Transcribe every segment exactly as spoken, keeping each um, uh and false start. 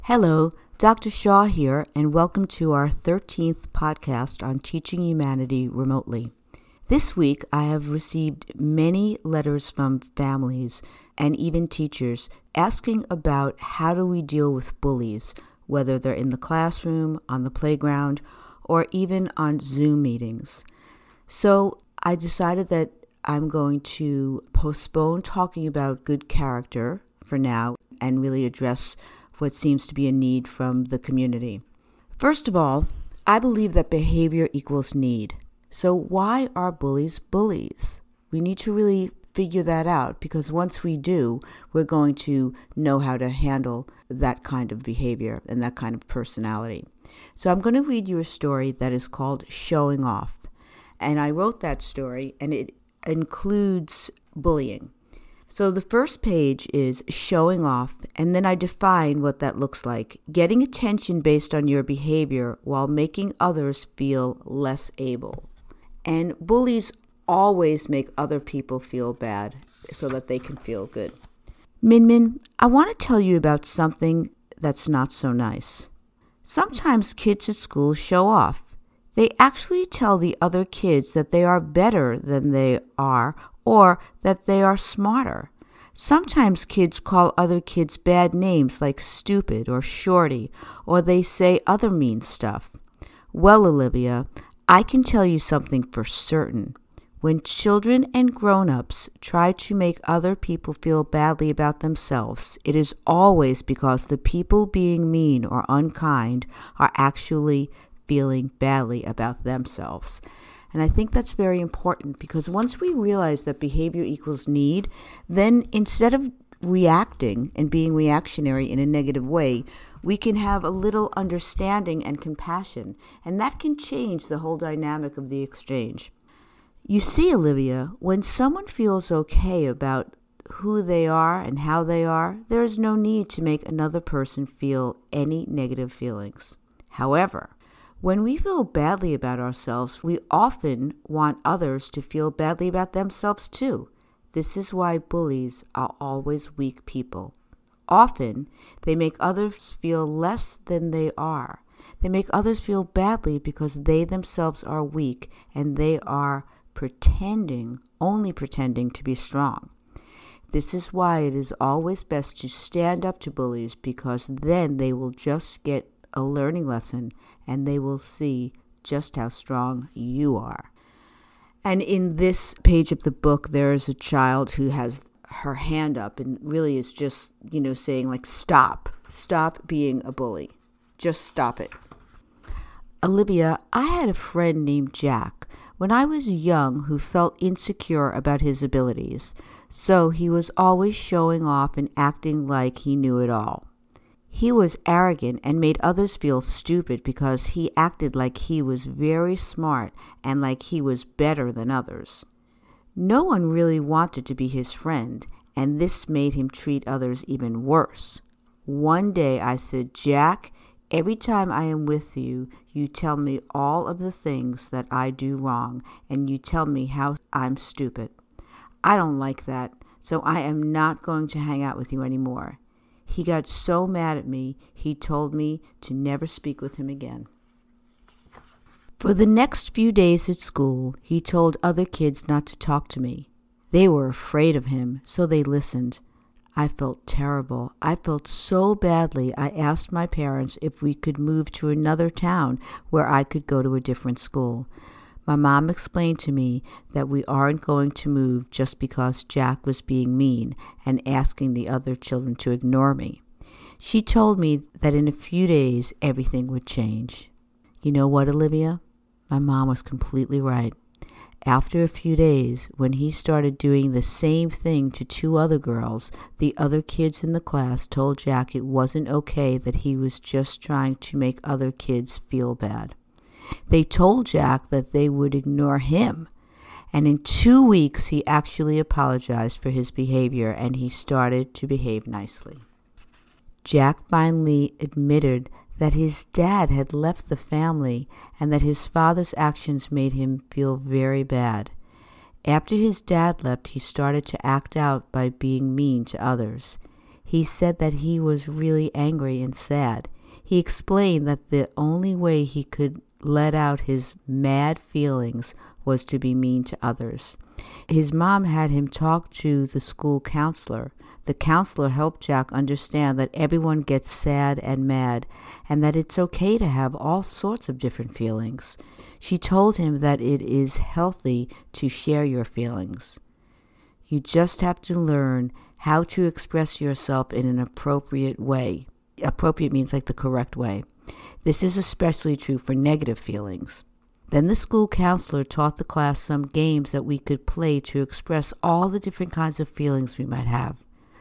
Hello, Doctor Shaw here, and welcome to our thirteenth podcast on teaching humanity remotely. This week, I have received many letters from families and even teachers asking about how do we deal with bullies, whether they're in the classroom, on the playground, or even on Zoom meetings. So I decided that I'm going to postpone talking about good character for now and really address what seems to be a need from the community. First of all, I believe that behavior equals need. So why are bullies bullies? We need to really figure that out, because once we do, we're going to know how to handle that kind of behavior and that kind of personality. So I'm going to read you a story that is called Showing Off. And I wrote that story, and it includes bullying. So the first page is showing off, and then I define what that looks like. Getting attention based on your behavior while making others feel less able. And bullies always make other people feel bad so that they can feel good. Min Min, I want to tell you about something that's not so nice. Sometimes kids at school show off. They actually tell the other kids that they are better than they are, or that they are smarter. Sometimes kids call other kids bad names like stupid or shorty, or they say other mean stuff. Well, Olivia, I can tell you something for certain. When children and grown-ups try to make other people feel badly about themselves, it is always because the people being mean or unkind are actually feeling badly about themselves. And I think that's very important, because once we realize that behavior equals need, then instead of reacting and being reactionary in a negative way, we can have a little understanding and compassion, and that can change the whole dynamic of the exchange. You see, Olivia, when someone feels okay about who they are and how they are, there is no need to make another person feel any negative feelings. However, when we feel badly about ourselves, we often want others to feel badly about themselves too. This is why bullies are always weak people. Often, they make others feel less than they are. They make others feel badly because they themselves are weak and they are pretending, only pretending to be strong. This is why it is always best to stand up to bullies, because then they will just get a learning lesson and they will see just how strong you are. And in this page of the book, there is a child who has her hand up and really is just, you know, saying like, stop, stop being a bully. Just stop it. Olivia, I had a friend named Jack when I was young who felt insecure about his abilities. So he was always showing off and acting like he knew it all. He was arrogant and made others feel stupid because he acted like he was very smart and like he was better than others. No one really wanted to be his friend, and this made him treat others even worse. One day I said, Jack, every time I am with you, you tell me all of the things that I do wrong, and you tell me how I'm stupid. I don't like that, so I am not going to hang out with you anymore. He got so mad at me, he told me to never speak with him again. For the next few days at school, he told other kids not to talk to me. They were afraid of him, so they listened. I felt terrible. I felt so badly, I asked my parents if we could move to another town where I could go to a different school. My mom explained to me that we aren't going to move just because Jack was being mean and asking the other children to ignore me. She told me that in a few days everything would change. You know what, Olivia? My mom was completely right. After a few days, when he started doing the same thing to two other girls, the other kids in the class told Jack it wasn't okay, that he was just trying to make other kids feel bad. They told Jack that they would ignore him, and in two weeks he actually apologized for his behavior and he started to behave nicely. Jack finally admitted that his dad had left the family and that his father's actions made him feel very bad. After his dad left, he started to act out by being mean to others. he said that he was really angry and sad. He explained that the only way he could let out his mad feelings was to be mean to others. His mom had him talk to the school counselor. The counselor helped Jack understand that everyone gets sad and mad, and that it's okay to have all sorts of different feelings. She told him that it is healthy to share your feelings. You just have to learn how to express yourself in an appropriate way. Appropriate means like the correct way. This is especially true for negative feelings. Then the school counselor taught the class some games that we could play to express all the different kinds of feelings we might have.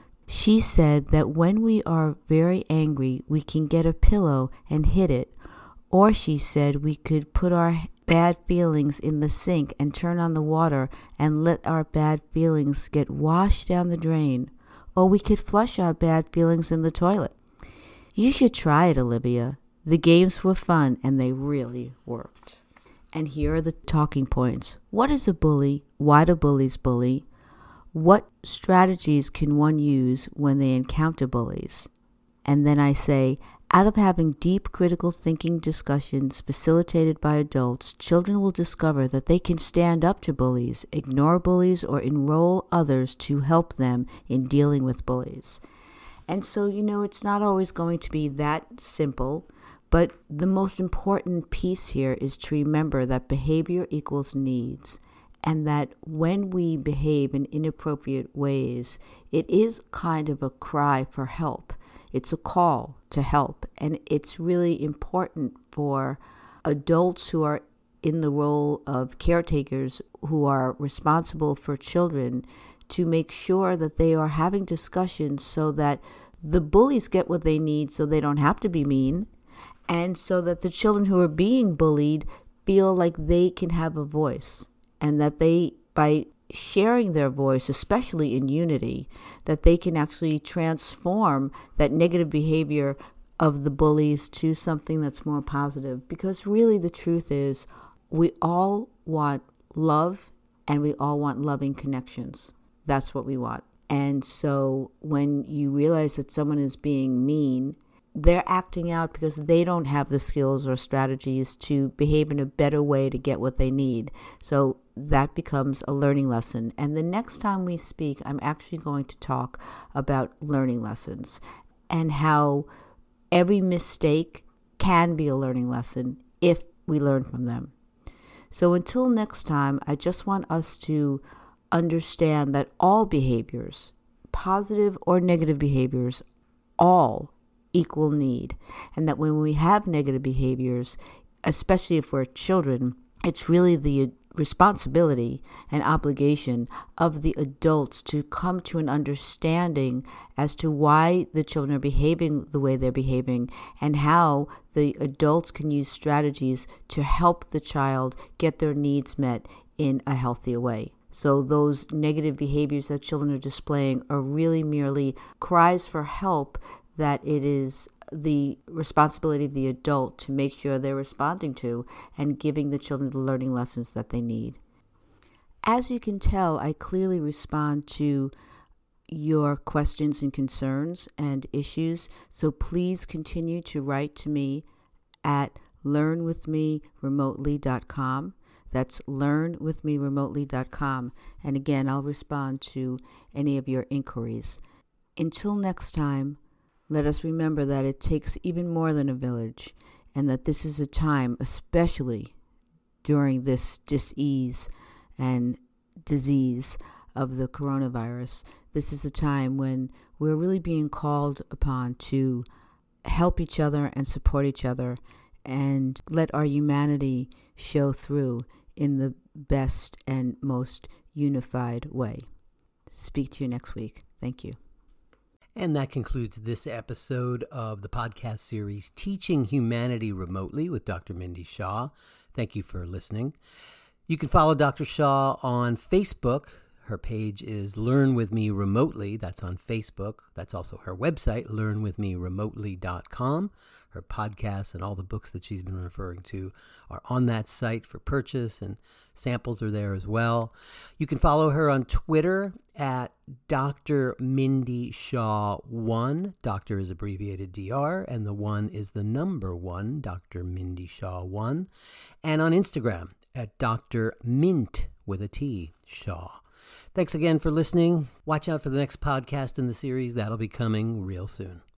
She said that when we are very angry, we can get a pillow and hit it. Or she said we could put our bad feelings in the sink and turn on the water and let our bad feelings get washed down the drain. Or we could flush our bad feelings in the toilet. You should try it, Olivia. The games were fun and they really worked. And here are the talking points. What is a bully? Why do bullies bully? What strategies can one use when they encounter bullies? And then I say, out of having deep critical thinking discussions facilitated by adults, children will discover that they can stand up to bullies, ignore bullies, or enroll others to help them in dealing with bullies. And so, you know, it's not always going to be that simple, but the most important piece here is to remember that behavior equals needs, and that when we behave in inappropriate ways, it is kind of a cry for help. It's a call to help, and it's really important for adults who are in the role of caretakers who are responsible for children to make sure that they are having discussions so that the bullies get what they need so they don't have to be mean, and so that the children who are being bullied feel like they can have a voice, and that they, by sharing their voice, especially in unity, that they can actually transform that negative behavior of the bullies to something that's more positive. Because really the truth is, we all want love and we all want loving connections. That's what we want. And so when you realize that someone is being mean, they're acting out because they don't have the skills or strategies to behave in a better way to get what they need. So that becomes a learning lesson. And the next time we speak, I'm actually going to talk about learning lessons and how every mistake can be a learning lesson if we learn from them. So until next time, I just want us to understand that all behaviors, positive or negative behaviors, all equal need, and that when we have negative behaviors, especially if we're children, it's really the responsibility and obligation of the adults to come to an understanding as to why the children are behaving the way they're behaving, and how the adults can use strategies to help the child get their needs met in a healthier way. So those negative behaviors that children are displaying are really merely cries for help, that it is the responsibility of the adult to make sure they're responding to and giving the children the learning lessons that they need. As you can tell, I clearly respond to your questions and concerns and issues, so please continue to write to me at learn with me remotely dot com. That's learn with me remotely dot com. And again, I'll respond to any of your inquiries. Until next time, let us remember that it takes even more than a village, and that this is a time, especially during this dis-ease and disease of the coronavirus, this is a time when we're really being called upon to help each other and support each other and let our humanity show through in the best and most unified way. Speak to you next week. Thank you. And that concludes this episode of the podcast series Teaching Humanity Remotely with Doctor Mindy Shaw. Thank you for listening. You can follow Doctor Shaw on Facebook. Her page is Learn With Me Remotely. That's on Facebook. That's also her website, learn with me remotely dot com. her podcasts and all the books that she's been referring to are on that site for purchase, and samples are there as well. You can follow her on Twitter at Doctor Mindy Shaw one. Doctor is abbreviated D R, and the one is the number one, Doctor Mindy Shaw one. And on Instagram at Doctor Mint with a T, Shaw. Thanks again for listening. Watch out for the next podcast in the series. That'll be coming real soon.